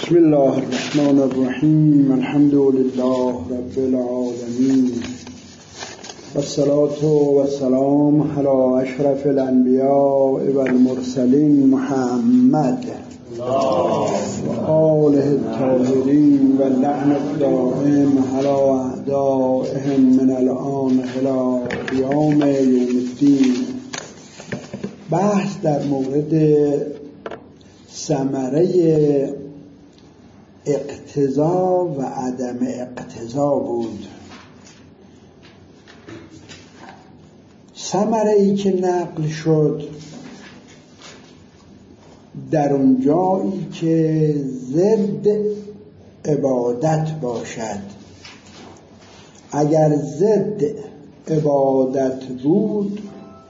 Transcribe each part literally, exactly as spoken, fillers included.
بسم الله الرحمن الرحیم. الحمد لله رب العالمین والصلاة والسلام علی اشرف الانبیاء والمرسلین محمد و آله الطاهرین و لعن الدائم علی اعدائهم من الآن الی قیام یوم الدین. بحث در مورد ثمره اقتضا و عدم اقتضا بود. ثمره ای که نقل شد در اون جایی که ضد عبادت باشد. اگر ضد عبادت بود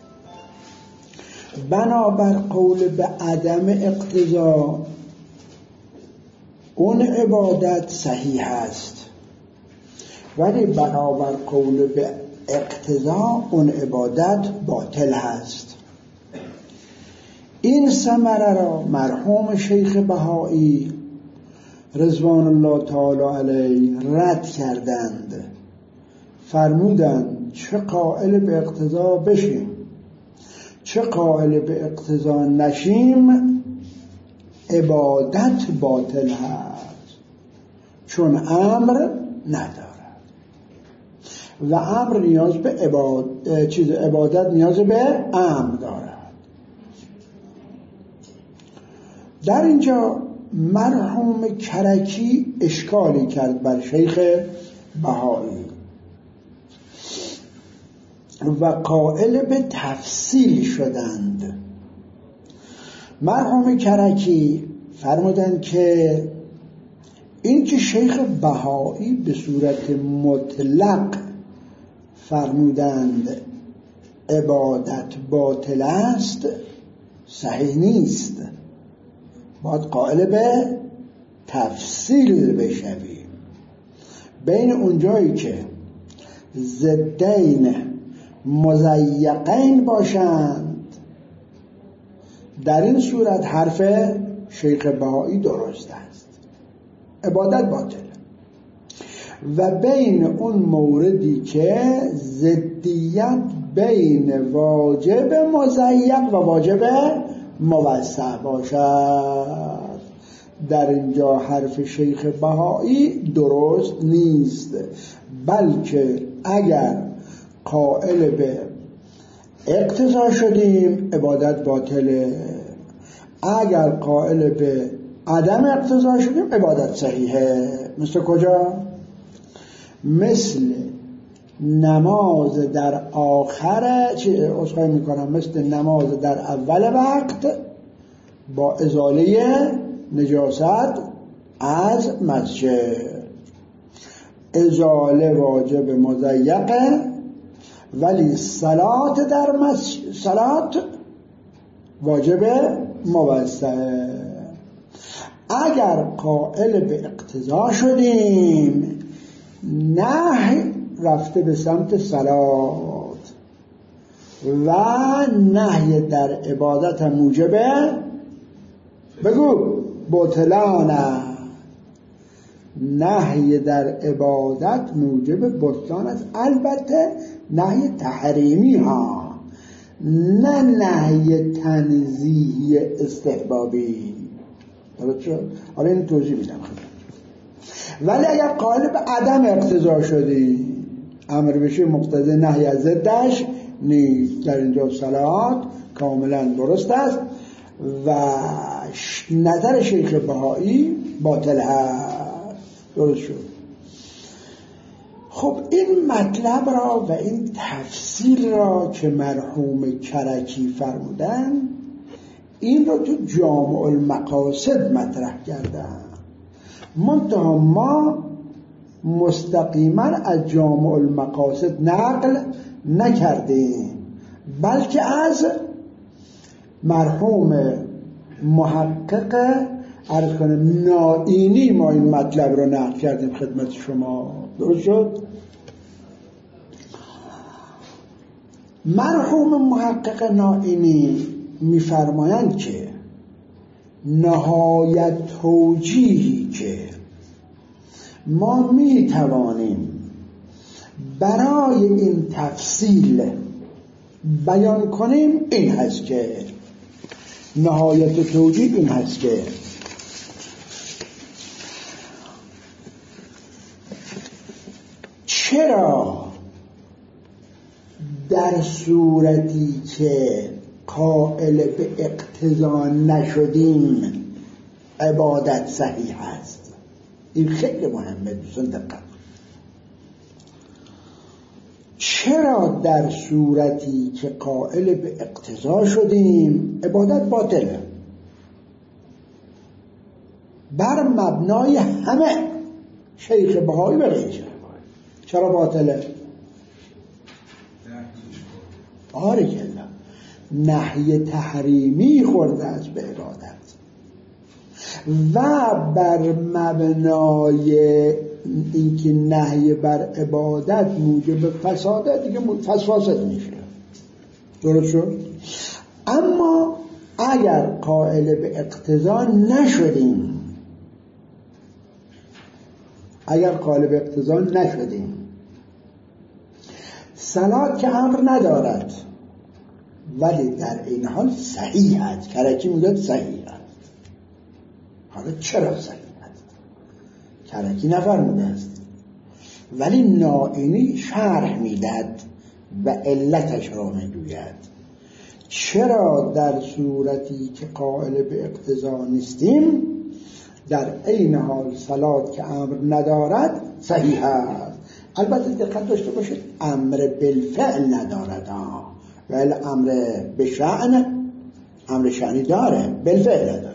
بنابر قول به عدم اقتضا اون عبادت صحیح است، ولی بنابر قول به اقتضا اون عبادت باطل است. این ثمره را مرحوم شیخ بهایی رضوان الله تعالی علیه رد کردند. فرمودند چه قائل به اقتضا بشیم چه قائل به اقتضا نشیم، عبادت باطل هست، چون امر ندارد و امر نیاز به عبادت چیز عبادت نیاز به امر دارد. در اینجا مرحوم کرکی اشکالی کرد بر شیخ بهایی و قائل به تفصیل شدند. مرحوم کرکی فرمودند که این که شیخ بهایی به صورت مطلق فرمودند عبادت باطل است صحیح نیست، باید قائل به تفصیل بشویم. بین اونجایی که ضدین مضیقین باشند در این صورت حرف شیخ بهایی درست است، عبادت باطل. و بین اون موردی که ضدیت بین واجب مضیق و واجب موسع باشد، در اینجا حرف شیخ بهایی درست نیست، بلکه اگر قائل به اقتضا شدیم عبادت باطله، اگر قائل به عدم اقتضا شدیم عبادت صحیحه. مثل کجا؟ مثل نماز در آخر چی عذرخواهی میکنم مثل نماز در اول وقت با ازاله نجاست از مسجد. ازاله واجب مضیقه، ولی صلات در مسجد صلات واجب موسعه. اگر قائل به اقتضا شدیم نهی رفته به سمت صلات و نهی در عبادت هم موجبه بگو بطلانه. نهی در عبادت موجب بطلان است، البته نهی تحریمی ها، نه نهی تنزیهی استحبابی. درست شد؟ حالا این توضیح میدم خدمت. ولی اگر قائل به عدم اقتضا شدی امر بشه مقتضی نهی از ضدش نیست، در اینجا صلات کاملا درست است و نظر شیخ بهایی باطل است. درست شد. خب این مطلب را و این تفصیل را که مرحوم کرکی فرمودن این را تو جامع المقاصد مطرح کردن، منتها ما مستقیما از جامع المقاصد نقل نکردیم، بلکه از مرحوم محقق عرض کنم نائینی ما این مطلب رو نقل کردیم خدمت شما. درست شد؟ مرحوم محقق نائینی میفرمایند که نهایت توجیهی که ما می توانیم برای این تفصیل بیان کنیم این هست که نهایت توجیه این هست که چرا در صورتی که قائل به اقتضا نشدیم عبادت صحیح است؟ این خیلی مهمه، دوستان دقت. چرا در صورتی که قائل به اقتضا شدیم عبادت باطله؟ بر مبنای همه شیخ بهایی و غیره. چرا باطله؟ آره کلا نهی تحریمی خورده است به عبادت و بر مبنای اینکه نهی بر عبادت موجب فساده دیگه فاسد میشه. درست شد؟ اما اگر قائل به اقتضا نشدیم اگر قائل به اقتضا نشدیم صلات که امر ندارد ولی در این حال صحیح است. کرکی میگه صحیح است. حالا چرا صحیح است؟ کرکی نفرموده است ولی نائینی شرح میدهد و علتش را میگوید. چرا در صورتی که قائل به اقتضا نیستیم در عین حال صلات که امر ندارد صحیح است؟ البته دقت داشته باشید امر بالفعل ندارد ها، ولی امر به شأن امر شأنی داره، بالفعل نداره.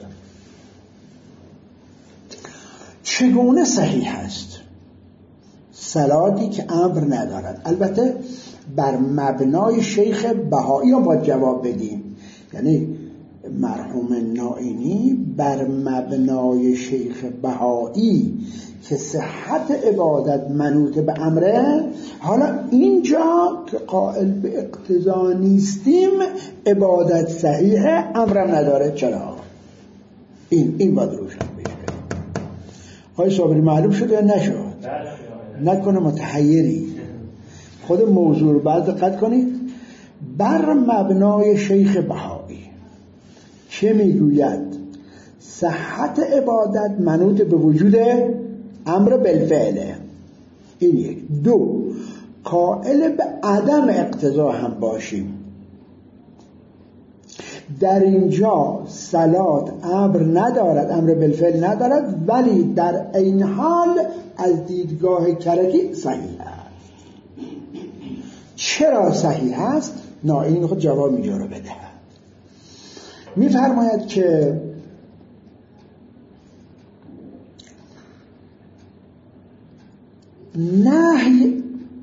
چگونه صحیح است صلاتی که امر ندارد؟ البته بر مبنای شیخ بهایی هم باید جواب بدیم، یعنی مرحوم نائینی بر مبنای شیخ بهایی که صحت عبادت منوط به امره. حالا اینجا که قائل به اقتضا نیستیم عبادت صحیحه امرم نداره. چرا؟ این این باید روشن بشه. آقای صابری معلوم شد یا نشد؟ نکنه متحیری. خود موضوع رو بعد دقت کنید. بر مبنای شیخ بهایی چه میگوید؟ صحت عبادت منوط به وجود امر بالفعله. این یک. دو، قائل به عدم اقتضا هم باشیم. در اینجا صلات امر ندارد، امر بالفعل ندارد، ولی در این حال از دیدگاه کرکی صحیح است. چرا صحیح است؟ نائینی خود جواب اینجا رو بده. میفرماید که نهی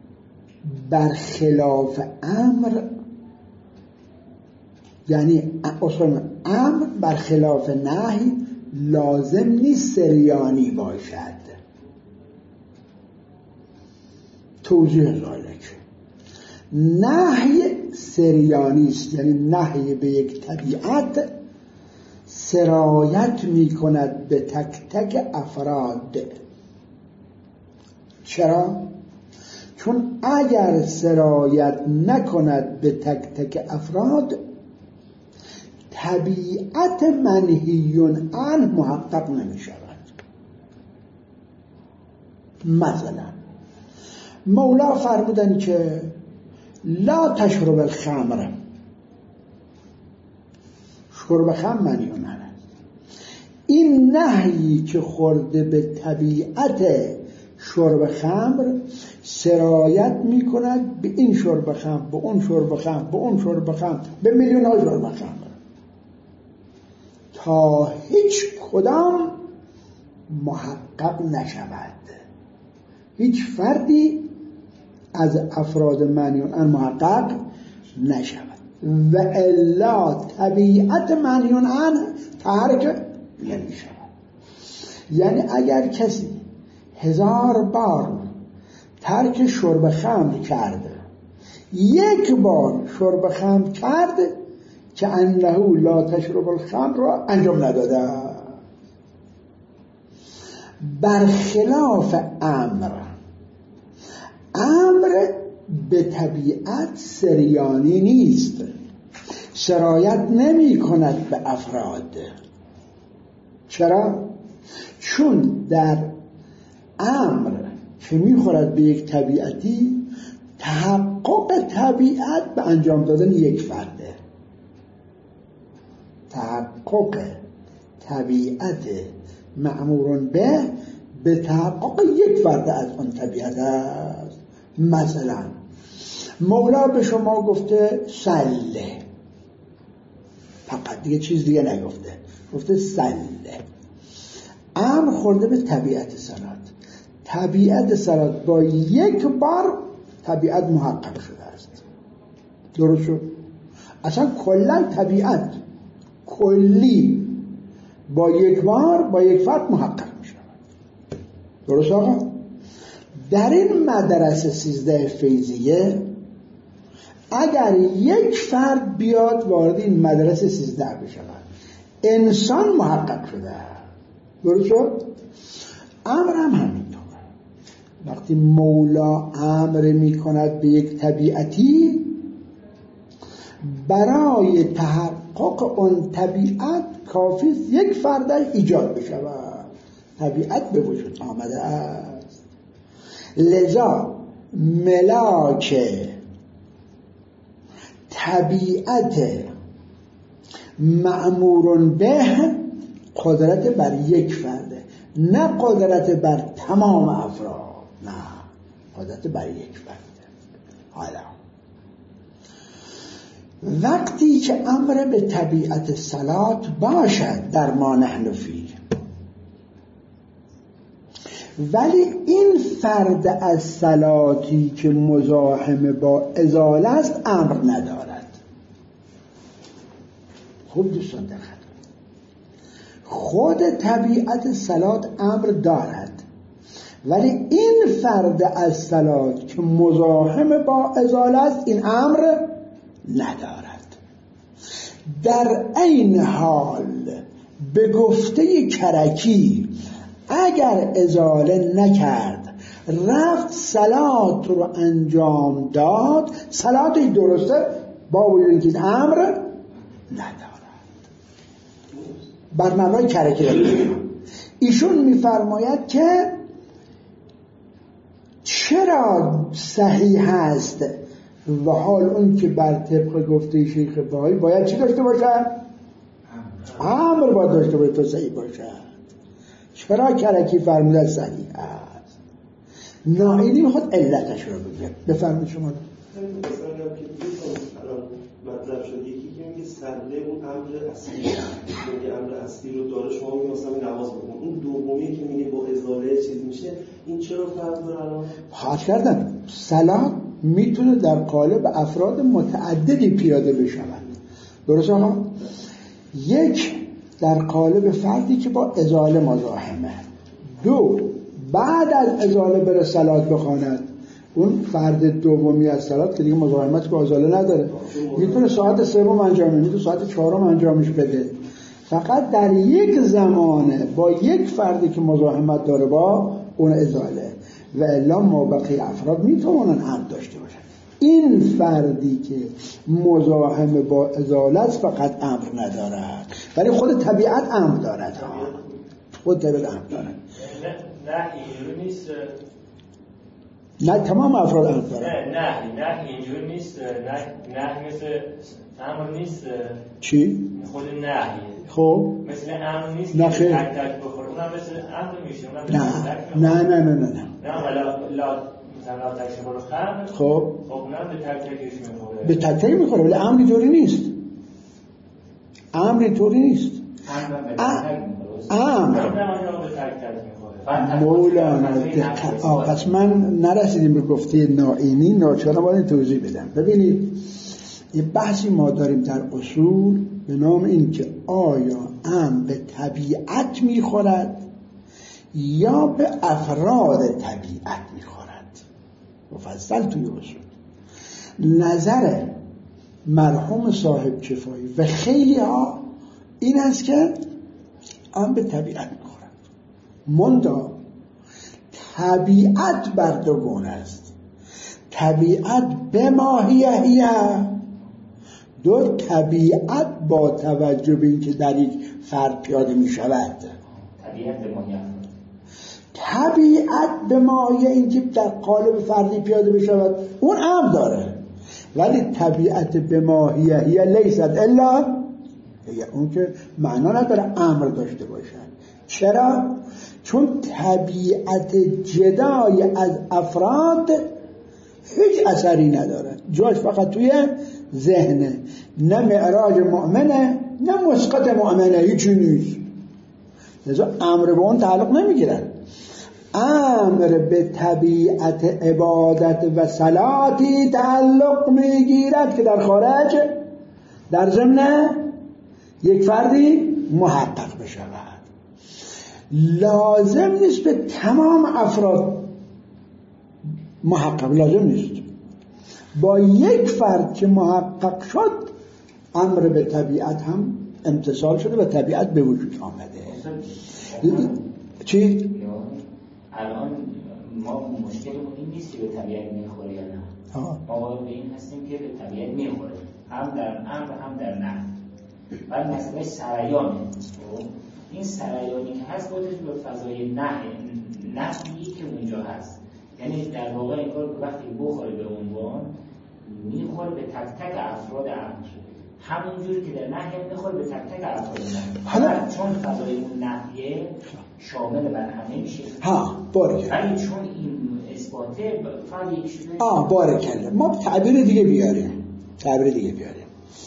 برخلاف امر، یعنی امر برخلاف نهی لازم نیست سریانی باشد. توضیح ذالک نهی سریانی است، یعنی نهی به یک طبیعت سرایت می کند به تک تک افراد. چرا؟ چون اگر سرایت نکند به تک تک افراد طبیعت منهی عنه محقق نمی شود. مثلا مولا فرمودن که لا تشرب الخمر، شرب خمر منهی عنه. این نهی که خورده به طبیعت شرب خمر سرایت می کند به این شرب خمر، به اون شرب خمر، به اون شرب خمر، به میلیون ها شرب خمر، تا هیچ کدام محقق نشود. هیچ فردی از افراد منهی عنه محقق نشود و الا طبیعت منهی عنه ترک نمی شود. یعنی اگر کسی هزار بار ترک شرب خمر کرده، یک بار شرب خمر کرد، که انه لا تشرب الخمر را انجام نداده. برخلاف امر، امر به طبیعت سریانی نیست، سرایت نمی کند به افراد. چرا؟ چون در امر که میخورد به یک طبیعتی، تحقق طبیعت به انجام دادن یک فرده. تحقق طبیعت مأمورون به به تحقق یک فرد از آن طبیعت است. مثلا مولا به شما گفته سله، فقط دیگه چیز دیگه نگفته، گفته سله. امر خورده به طبیعت صلات. طبیعت صلات با یک بار طبیعت محقق شده است. درست شد؟ اصلا کلا طبیعت کلی با یک بار با یک فرد محقق می شود. درست آقا؟ در این مدرسه سیزده فیضیه اگر یک فرد بیاد وارد این مدرسه سیزده بشود، انسان محقق شده. درست شد؟ امر هم همینطور. وقتی مولا امر می کند به یک طبیعتی، برای تحقق اون طبیعت کافی یک فرد ایجاد بشود. طبیعت به وجود آمده است. لذا ملاک طبیعت مأمورون به قدرت بر یک فرده، نه قدرت بر تمام افراد، نه قدرت بر یک فرده. حالا وقتی که امر به طبیعت صلات باشد در ما نحن فی، ولی این فرد از صلاتی که مزاحم با ازاله است امر ندارد. خوب دوستان دقت، خود طبیعت صلات امر دارد، ولی این فرد از صلات که مزاحم با ازاله است این امر ندارد. در این حال به گفته کرکی اگر ازاله نکرد رفت صلات رو انجام داد، صلاتش درسته با وجود این امر ندارد. بر مبنای کرکی ایشون میفرماید که چرا صحیح است و حال اون که بر طبق گفته شیخ بهایی باید چی داشته باشد؟ امر باید داشته باید تو صحیح باشد. چرا کرکی فرموده صحیح است؟ نائینی میخواد علتش رو بگه. بفرمید شما. مثلا که مطلب شد یکی که میگه سله اون امر اصلی، میگه امر اصلی رو داره، شما میگه مثلا نماز بخون. اون دومی که میگه با ازاله چیز میشه، این چرا فرق داره الان؟ خاطر کردم صلات میتونه در قالب افراد متعددی پیاده بشود. درست آقا؟ یک در قالب فردی که با ازاله مزاحمه، دو بعد از ازاله بره صلات بخواند، اون فرد دومی از صلات که دیگه مزاحمت با ازاله نداره، میتونه ساعت سوم انجام میده، ساعت چهارم انجامش بده. فقط در یک زمانه با یک فردی که مزاحمت داره با اون ازاله، و الا ما بقیه افراد میتونن هم داشته باشن. این فردی که مزاحم با ازاله است فقط امر ندارد، ولی خود طبیعت امر دارد. خود طبیعت امر دارد. نه اینجور نیست. نه تمام افراد امر دارد. نه نه نه اینجور نیست. نه نه مثل امر نیست. چی؟ خود نهی. خب مثل امر نیست. نه خیر. تک تک بخور. اونم مثل امر میشه. نه نه نه نه نه. نه ولی لا مثلا تک شبر خمر. خب خب اونم به تک تکش میخوره. به تک تک میخوره، ولی امری طوری نیست. امری طوری نیست. امر مولانا دقیقا. پس من نرسیدیم به گفته نائینی، ناچارم باید توضیح بدم. ببینید یه بحثی ما داریم در اصول به نام این که آیا امر به طبیعت میخورد یا به افراد طبیعت میخورد. مفصل توی اصول نظر مرحوم صاحب کفایی و خیلی ها این است که آن به طبیعت میخورند. مندا طبیعت بر دو گونه است. طبیعت به ماهیه، دو طبیعت با توجه به اینکه در یک فرد پیاده می شود. طبیعت به ماهیه طبیعت به ماهیه اینکه در قالب فردی پیاده بشود اون امر داره، ولی طبیعت به ماهیه هی لیست الا هی، اون که معنا نداره امر داشته باشد. چرا؟ چون طبیعت جدای از افراد هیچ اثری نداره، جاش فقط توی ذهنه. نه معراج مؤمنه نه مسقط مؤمنه، هیچی نیست. لذا امر به اون تعلق نمیگیرن. امر به طبیعت عبادت و صلاتی تعلق میگیرد که در خارج در ضمن یک فردی محقق بشود. لازم نیست به تمام افراد محقق، لازم نیست. با یک فرد که محقق شد امر به طبیعت هم امتثال شده و طبیعت به وجود آمده. چی؟ الان ما مشکلمون این نیست که به طبیعت میخوره یا نه، ما به این هستیم که به طبیعت میخوره، هم در امر هم در نهی. بعد مسئله سریانه، این سریانی که هست بودش به فضای نهی نهی که اونجا هست، یعنی در واقع این کار وقتی بخوره به عنوان میخوره به تک تک افراد امر، همونجوری که در نهی میخوره به تک تک افراد نهی. حالا چون فضای اون نهیه شامل بر همه میشه. ها بارکل. ولی چون این اثباته فقط یک شده. آه بارکل. ما تعبیر دیگه بیاریم. تعبیر دیگه بیاریم.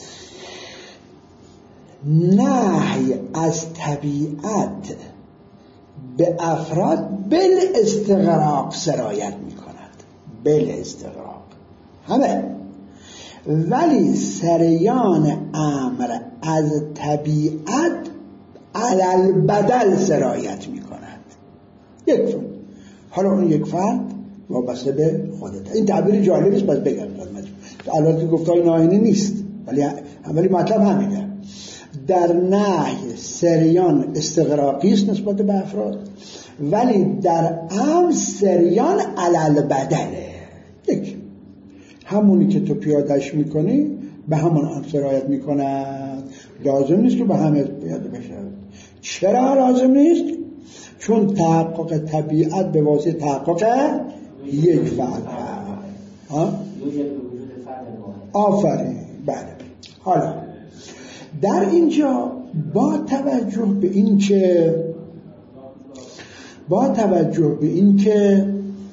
نهی از طبیعت به افراد بل استغراق سرایت میکند. بل استغراق همه، ولی سریان امر از طبیعت علل بدل سرایت می کند. یک فرد، حالا اون یک فرد وابسته به خودت. این تعبیر جالبی است، باید بگم البته گفتار ناهینی نیست، ولی ولی مطلب همینه. در نهی سریان استغراقی است نسبت به افراد، ولی در امر سریان علل بدله. یک همونی که تو پیادهش میکنی به همون امر سرایت میکند. لازم نیست که به همه پیاده بشه. چرا لازم نیست؟ چون تحقق طبیعت به واسطه تحقق یک فرد. ها؟ آفرین. بله. حالا در اینجا با توجه به این که با توجه به این که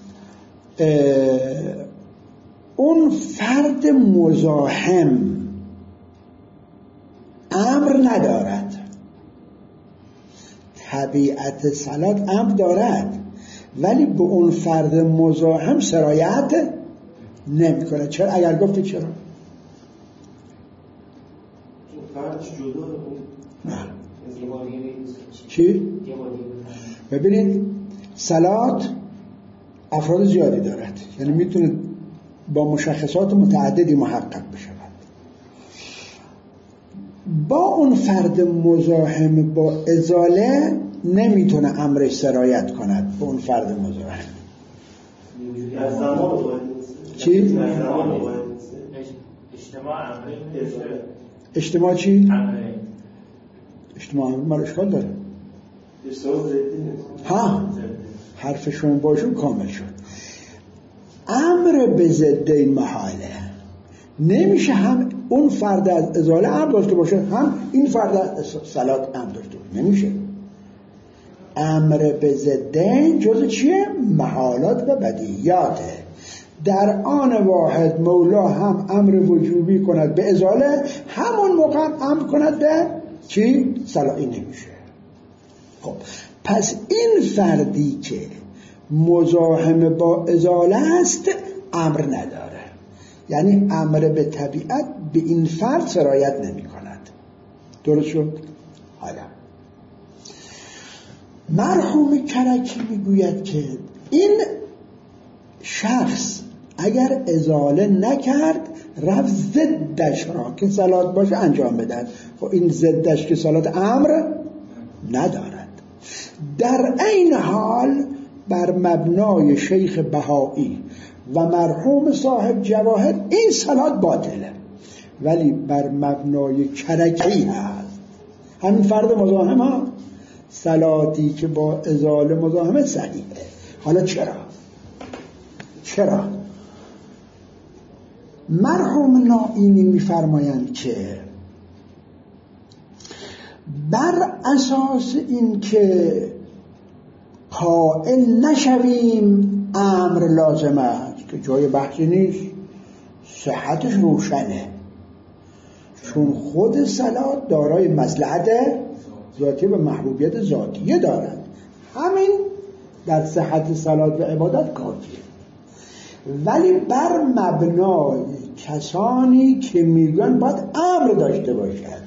اون فرد مزاحم امر ندارد، طبیعت صلات امر دارد، ولی به اون فرد مزاحم سرایت نمی کنه. چرا؟ اگر گفتی چرا؟ نه. چی؟ ببینید صلات افراد زیادی دارد، یعنی میتونه با مشخصات متعددی محقق بشود. با اون فرد مزاحم با ازاله نمیتونه امرش سرایت کند. با اون فرد مزاحم از زمان باید چی؟ از زمان باید اجتماع امری اجتماع چی؟ امری اجتماع امری مال اشکال داره. اجتماع زدی ها حرفشون باشون کامل شد. امر به ضد این محاله نمیشه هم اون فرد از ازاله امر داشته باشه هم این فرد از صلات امر داشته باشه، نمیشه. امر به ضد جز چیه؟ محالات و بدیهیاته. در آن واحد مولا هم امر وجوبی کند به ازاله، همون موقع هم امر کند به چی؟ صلاحی نمیشه. خب پس این فردی که مزاحم با ازاله است امر نداره، یعنی امر به طبیعت به این فرد سرایت نمی کند. درست شد؟ حالا مرحوم کرکی میگوید که این شخص اگر ازاله نکرد رفت ضدش را که صلات باشه انجام بدهد. خب این ضدش که صلات امر ندارد. در این حال بر مبنای شیخ بهایی و مرحوم صاحب جواهر این صلات باطله، ولی بر مبنای کرکی هست، همین فرد مزاحم ها، صلاتی که با ازاله مزاحمه صحیحه. حالا چرا؟ چرا؟ مرحوم نائینی میفرمایند که بر اساس این که قائل نشویم امر لازم است که جای بحثی نیست، صحتش روشنه، چون خود صلات دارای مصلحت ذاتی و محبوبیت ذاتیه دارد، همین در صحت صلات و عبادت کافیه. ولی بر مبنای کسانی که میگن باید امر داشته باشد،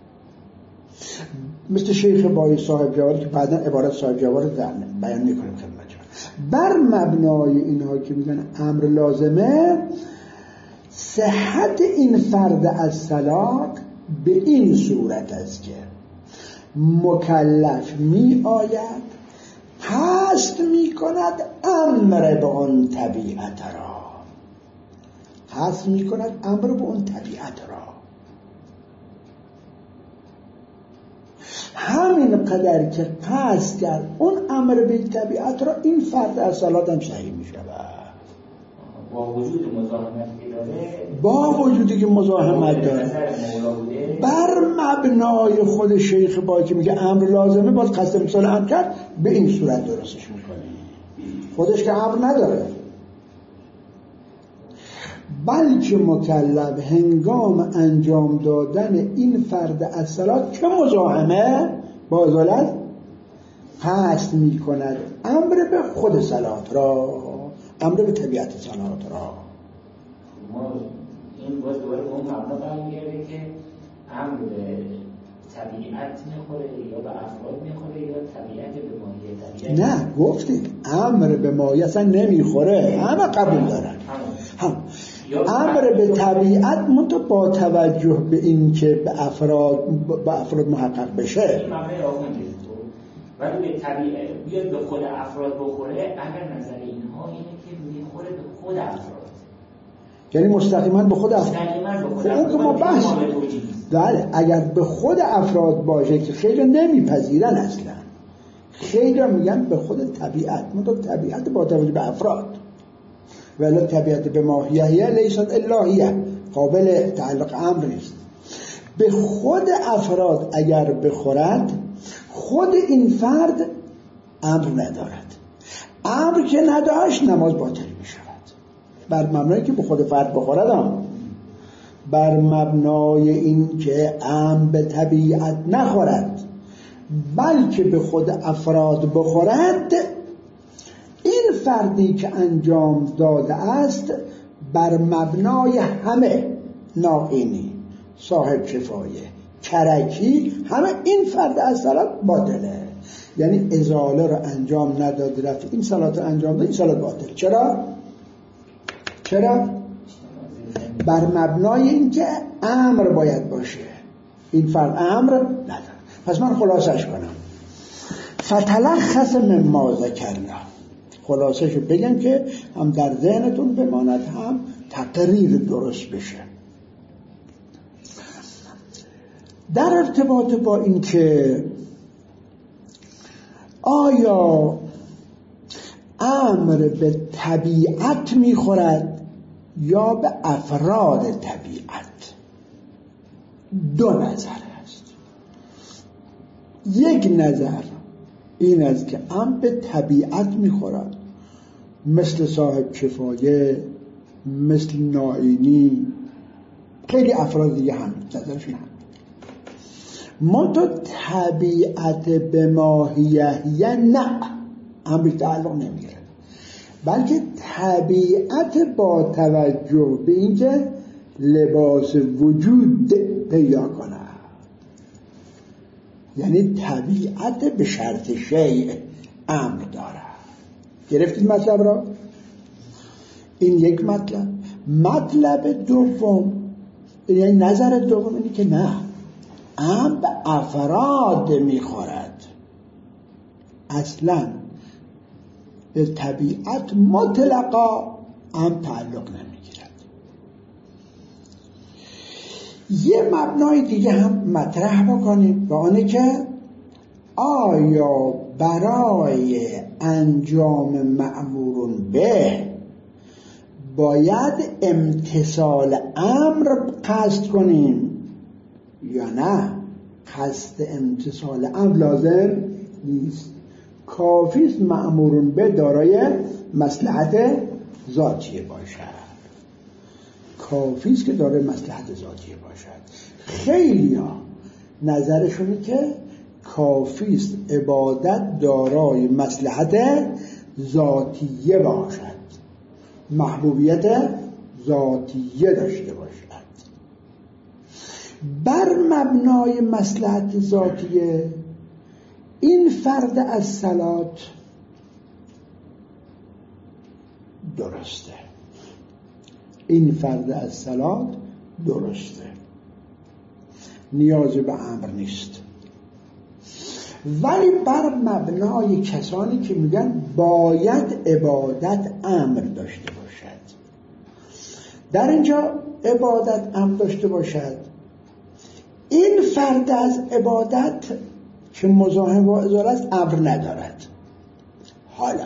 مثل شیخ بایی صاحب جواهر که بعدا عبارت صاحب جواهر بیان میکنیم خدمتتون، بر مبنای اینها که میگن امر لازمه، صحت این فرد از صلات به این صورت است که مکلف می آید قصد می کند امر به اون طبیعت را، قصد می کند امر به اون طبیعت را، همین قدر که قصد کرد اون امر به طبیعت را، این فرد از صلات هم صحیح می شود. با وجود مزاحمت که داره، با وجودی که مزاحمت داره، بر مبنای خود شیخ بایی که میگه امر لازمه، باز قصد امسال هم کرد، به این صورت درستش میکنه، خودش که امر نداره، بلکه مکلف هنگام انجام دادن این فرد از صلات که مزاحمه با ازالت قصد میکند امر به خود صلات را، امر به طبیعت صلات را. ما این باز دوباره به اون مبنا برمیگرده که امر به طبیعت میخوره یا به افراد میخوره یا طبیعت به ماهیت طبیعت؟ نه، گفتید امر به ماهیت اصلا نمیخوره، همه قبول دارن. هم امر به طبیعت منتها با توجه به این که به افراد به افراد محقق بشه، این مبنای آخونده، ولی به طبیعت بیاد به خود افراد بخوره، اگر نظر اینها اینه که میخوره به خود افراد، یعنی مستقیما به خود افراد. مستقیما به خود افراد. اون که ما بحث بله، اگر به خود افراد باشه که خیلی نمیپذیرن، اصلا خیلی میگن به خود طبیعت، منتها طبیعت با توجه به افراد، ولی طبیعت به ماهیه لیست الهیه، قابل تعلق امر نیست. به خود افراد اگر بخورد، خود این فرد امر ندارد، امر که نداشت نماز باطل می شود، بر مبنایی که به خود فرد بخورد هم. بر مبنای این که امر به طبیعت نخورد بلکه به خود افراد بخورد، این فردی که انجام داده است بر مبنای همه، نائینی، صاحب کفایه، کرکی، همه این فرد از صلات باطله، یعنی ازاله رو انجام نداده، رفت این صلات رو انجام داده، این صلات باطل. چرا؟ چرا؟ بر مبنای این که امر باید باشه، این فرد امر نداره. پس من خلاصش کنم، فتلخص مما ذکرنا، خلاصش رو بگم که هم در ذهنتون بماند، هم تقریر درست بشه. در ارتباط با این که آیا امر به طبیعت میخورد یا به افراد طبیعت، دو نظر هست. یک نظر این است که امر به طبیعت میخورد، مثل صاحب کفایه، مثل نائینی، خیلی افراد دیگه هم نظرشون هم. منتها طبیعت به ماهیه نه، امر تعلق نمیگیره، بلکه طبیعت با توجه به اینکه لباس وجود پیدا کنه، یعنی طبیعت به شرط شیء امر داره. گرفتید مطلب را؟ این یک مطلب. مطلب دوم، یعنی نظر دوم اینه که نه، امر به افراد میخورد، اصلا به طبیعت مطلقا امر تعلق نمیگیرد. یه مبنای دیگه هم مطرح بکنیم و آنه که آیا برای انجام مأمور به باید امتثال امر قصد کنیم یا نه؟ قصد امتثال امر لازم نیست، کافیست مأمور به دارای مصلحت ذاتیه باشد، کافیست که دارای مصلحت ذاتیه باشد. خیلی ها نظرشونه که کافیست عبادت دارای مصلحت ذاتیه باشد، محبوبیت ذاتیه داشته باشد. بر مبنای مصلحت ذاتیه این فرد از صلات درسته، این فرد از صلات درسته، نیازی به امر نیست. ولی بر مبنای کسانی که میگن باید عبادت امر داشته باشد، در اینجا عبادت امر داشته باشد، این فرد از عبادت که مزاحم با ازاله است امر ندارد. حالا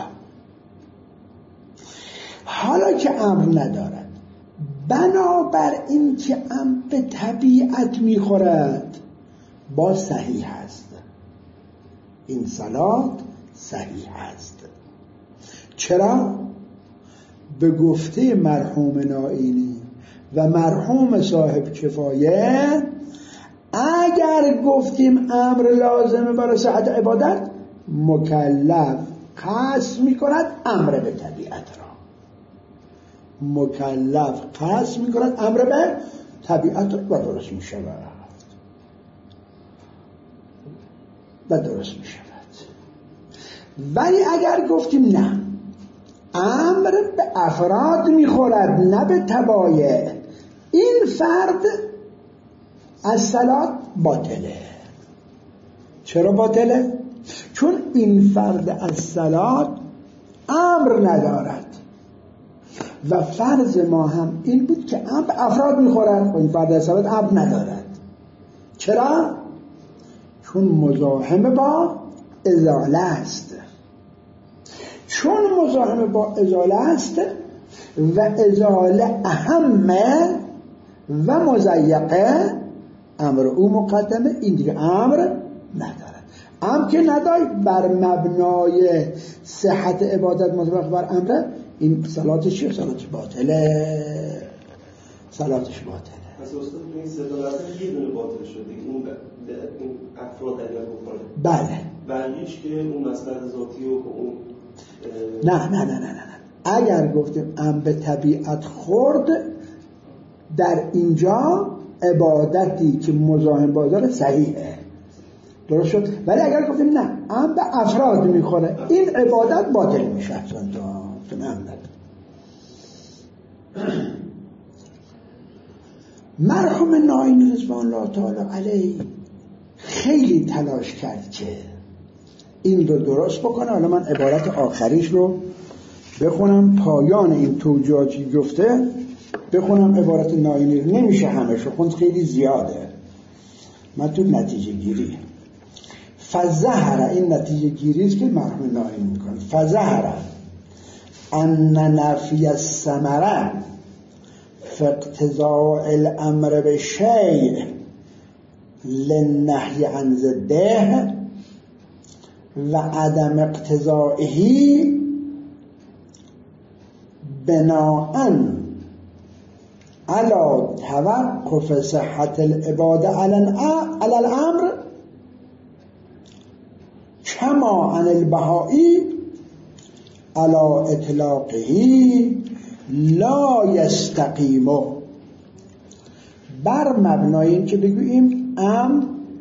حالا که امر ندارد، بنابر این که امر به طبیعت میخورد، با صحیح است، این صلات صحیح است. چرا؟ به گفته مرحوم نائینی و مرحوم صاحب کفایه، اگر گفتیم امر لازمه برای صحت عبادت، مکلف قصد میکند امر به طبیعت را، مکلف قصد میکند امر به طبیعت را و درست میشود و درست میشود. ولی اگر گفتیم نه، امر به افراد میخورد نه به طبایع، این فرد از صلات باطله. چرا باطله؟ چون این فرد از صلات امر ندارد و فرض ما هم این بود که امر به افراد میخورد و این فرد از صلات امر ندارد. چرا؟ چون مزاحم با ازاله است، چون مزاحم با ازاله است و ازاله اهمه و مضیقه، امر او مقدمه، این دیگه امر ندارد. امر که نداری بر مبنای صحت عبادت مطابق بر امر، این صلاتش چیه؟ صلاتش باطله، صلاتش باطله. پس استاد تو این صدا اصلا یه دونه باطل شده، اون این افراد اگر بکنه بله، بعدیش که اون مصلحت ذاتی و اون نه نه نه نه نه اگر گفتیم امر به طبیعت خورد، در اینجا عبادتی که مزاحم بازار صحیحه، درست شد. ولی اگر گفتیم نه امر به افراد میخوره، این عبادت باطل میشه. اصلا تو نمیدد. مرحوم نائینی رضوان الله تعالی علیه خیلی تلاش کرد که این رو درست بکنه. حالا من عبارت آخریش رو بخونم، پایان این توجیهاتی گفته بخونم عبارت نائینی رو، نمیشه همه شو خوند، خیلی زیاده. من تو نتیجه گیری فظهر، این نتیجه گیری است که مرحوم نائینی میکنه، فظهر ان نفی الثمره فاقتضاء الامر بالشیء للنهی عن ضده و عدم اقتضائه بناء على توقف صحت العباده على الامر کما عن البهائی على اطلاقه لا یستقیم. بر مبنای این که بگوییم امر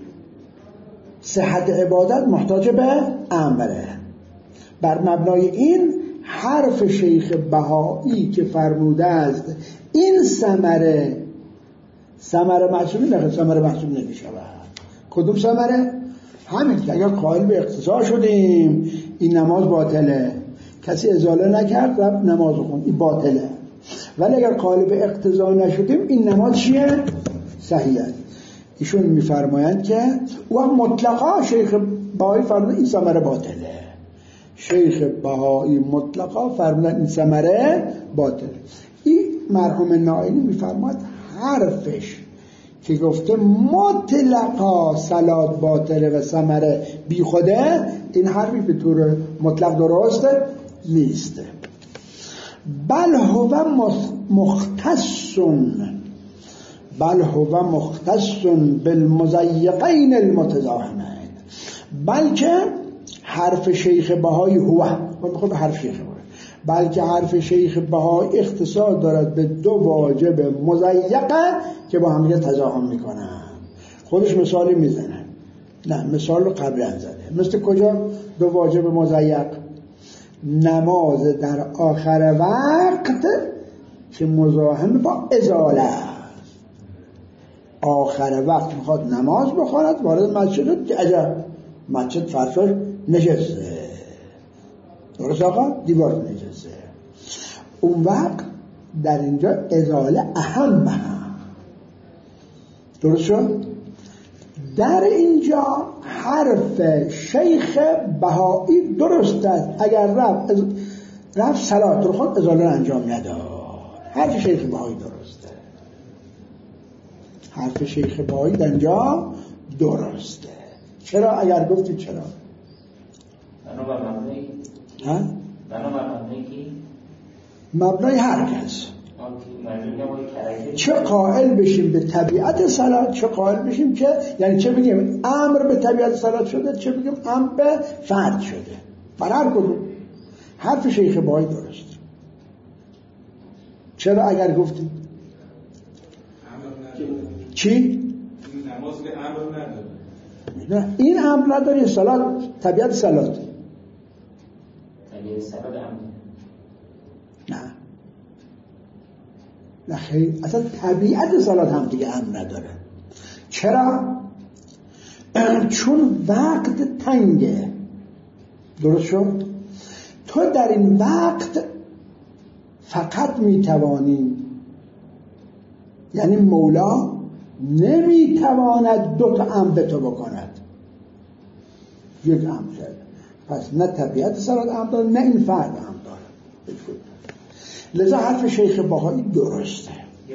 صحت عبادت محتاج به امره، بر مبنای این حرف شیخ بهایی که فرموده است این ثمره ثمره محسوب نه، ثمره محسوب نمیشه. کدوم ثمره؟ همین که اگر قائل به اقتضا شدیم این نماز باطله، کسی ازاله نکرد رفت نماز خون، این باطله. ولی اگر قائل به اقتضا نشدیم این نماز چیه؟ صحیحه. ایشون میفرمایند که و مطلقا شیخ بهایی فرمودن این ثمره باطله. شیخ بهایی مطلقا فرمودن این ثمره باطله. این مرحوم نائینی میفرماید حرفش که گفته مطلقا صلات باطله و ثمره بی خوده، این حرفی به طور مطلق درست نیست. بل هو مختص بل هو مختص بالمضیقین المتزاحمین، بلکه حرف شیخ بهایی هو میخواد به حرف شیخ بهایی بلکه حرف شیخ بهایی اختصاص دارد به دو واجب مضیقه که با هم تزاحم میکنن. خودش مثالی میزنه، نه مثال رو قبلا زده. مثل کجا دو واجب مضیق؟ نماز در آخر وقت که مزاحم با ازاله است. آخر وقت میخواد نماز بخواند، وارد مسجد که عجب مسجد فرشش نشسته، درست آقا؟ دیوار نشسته. اون وقت در اینجا ازاله اهم هم. درست شد؟ در اینجا حرف شیخ بهایی درست است. اگر رفت از... رفت صلات رو خود ازاله رو انجام نداد، حرف شیخ بهایی درسته. حرف شیخ بهایی در اینجا درسته. چرا؟ اگر گفتی چرا؟ بنا بر مبنایی ها؟ بنا بر مبنایی کی؟ مبنای هر کس. چه قائل بشیم به طبیعت صلات، چه قائل بشیم که یعنی چه بگیم امر به طبیعت صلات شده، چه بگیم امر به فرد شده. بر هر کدوم حرف شیخ بهایی درست. چرا اگر گفتیم چی؟ نماز به امر نداره. نه این امر نداره. صلات طبیعت صلات طبیعت صلات امر نه نه خیلی اصلا طبیعت صلات هم دیگه امر نداره. چرا؟ چون وقت تنگه. درست شد؟ تو در این وقت فقط میتوانی، یعنی مولا نمیتواند دو تا امر به تو بکند، یک امر شد. پس نه طبیعت صلات امر داره، نه این فرد امر داره. لذا حرف شیخ بهایی درسته.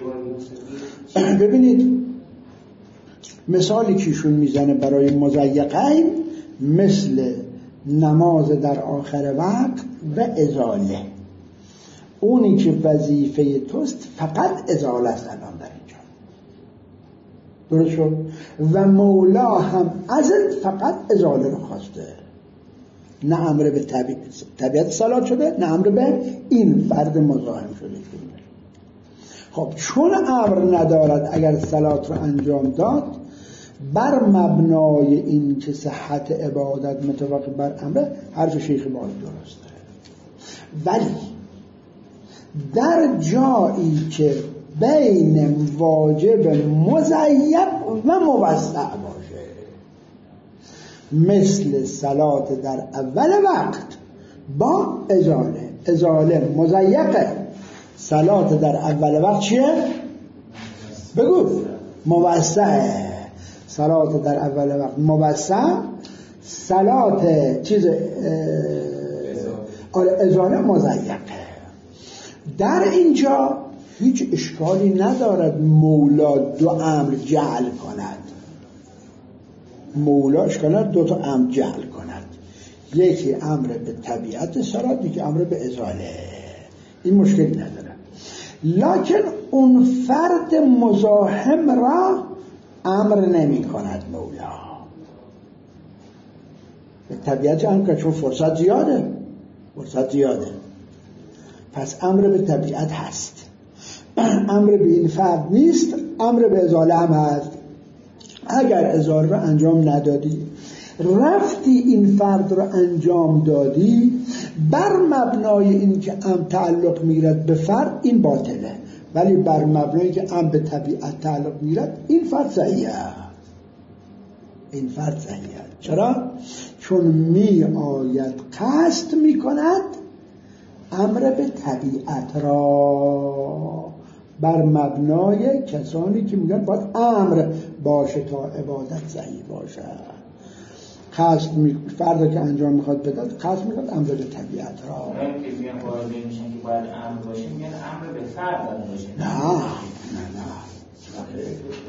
ببینید مثالی که ایشون میزنه برای مضیقین مثل نماز در آخر وقت و ازاله. اونی که وظیفه توست فقط ازاله است الان در اینجا. درست شد؟ و مولا هم ازت فقط ازاله رو خواسته، نه امر به طبیعت طبیعت صلات شده، نه امر به این فرد مزاحم شده. خب چون امر ندارد اگر صلات رو انجام داد، بر مبنای این که صحت عبادت متوقف بر امر، حرف شیخ بهایی درسته. ولی در جایی که بین واجب مضیق و موسع باشه، مثل صلات در اول وقت با ازاله، ازاله مضیقه، صلات در اول وقت چیه؟ بگو موسعه. صلات در اول وقت موسع، صلات چیز ازاله مضیقه. در اینجا هیچ اشکالی ندارد مولا دو امر جعل کند. مولا اشکال ندارد دو تا امر جعل کند، یکی امر به طبیعت صلات، یکی امر به ازاله. این مشکلی نداره. لکن اون فرد مزاحم را امر نمی کند مولا به طبیعت امر، چون فرصت زیاده فرصت زیاده پس امر به طبیعت هست. امر به این فرد نیست، امر به ازاله هم هست. اگر ازاله رو انجام ندادی، رفتی این فرد رو انجام دادی، بر مبنای این که ام تعلق میگیرد به فرد، این باطله. ولی بر مبنایی که امر به طبیعت تعلق میگیرد این فرد صحیحه. این فرد صحیحه. چرا؟ چون می آید قصد می کند امر به طبیعت را بر مبنای کسانی که میگن باید امر باشه تا عبادت صحیح باشه. قصد می فرد که انجام میخواد بده قصد میکنه امر به طبیعت را. اونایی که میگن وارد میشن که باید امر باشه میگن امر به فرد باشه. نه نه نه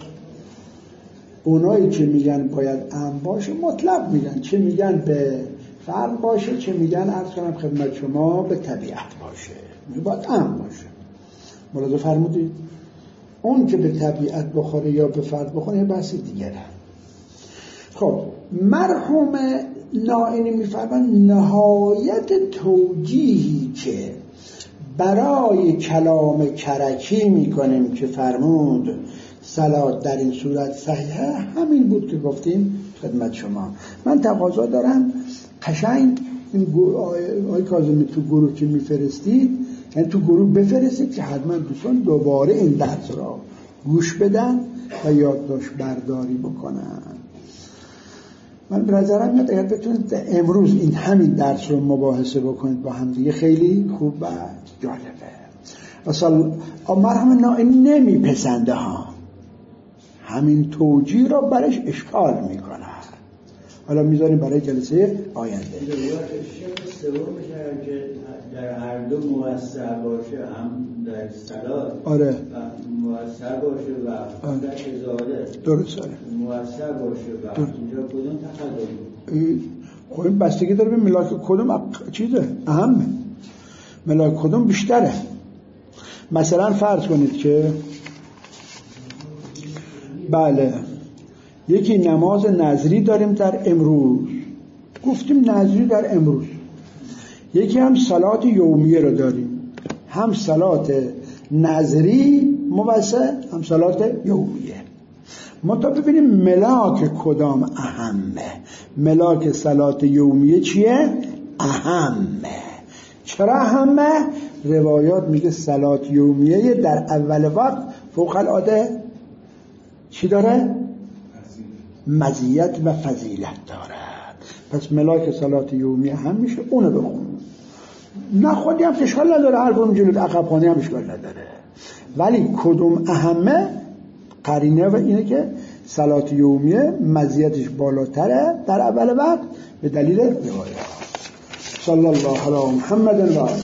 اونایی که میگن باید امر باشه مطلق میگن، چه میگن به فرد باشه چه میگن عرض کنم خدمت شما به طبیعت باشه، باید امر باشه. ملاحظه فرمودید؟ اون که به طبیعت بخوره یا به فرد بخوره یه بحث دیگره. خب مرحوم نائینی میفرمایند نهایت توجیهی که برای کلام کرکی میکنیم که فرمود صلات در این صورت صحیحه همین بود که گفتیم خدمت شما. من تقاضا دارم قشنگ این آقای کاظمی تو گروه که میفرستید یعنی تو گروه بفرستید که حتما دوستان دوباره این درس را گوش بدن و یادداشت برداری بکنن. من به نظرم میاد اگر بتونید امروز این همین درس رو مباحثه بکنید با هم دیگه خیلی خوب و جالبه. اصلا مرحوم نائینی نمیپسنده ها، همین توجیه را برش اشکال میکنه. حالا میذاریم برای جلسه آینده. سوم میشه که در هر دو موثر باشه، هم در صلات آره و موثر باشه و آره. در ازاله درست آره موثر باشه و درست. اینجا کدوم تقدم؟ خب این بستگی داره به ملاک کدوم اق... چیزه اهمه، ملاک کدوم بیشتره. مثلا فرض کنید که بله یکی نماز نذری داریم در امروز، گفتیم نذری در امروز، یکی هم صلات یومیه رو داریم، هم صلات نذری موثر هم صلات یومیه. ما تا ببینیم ملاک کدام اهمه. ملاک صلات یومیه چیه؟ اهمه. چرا اهمه؟ روایات میگه صلات یومیه در اول وقت فوق العاده چی داره؟ مزیت و فضیلت دارد. پس ملاک صلات یومیه هم میشه اونو بخون. نه خودی هم اشکال نداره، هر کدوم جلوت عقب خانی هم اشکال نداره، ولی کدوم اهمه؟ قرینه و اینه که صلات یومیه مزیتش بالاتره در اول وقت به دلیل روایات. صلی الله علی محمد و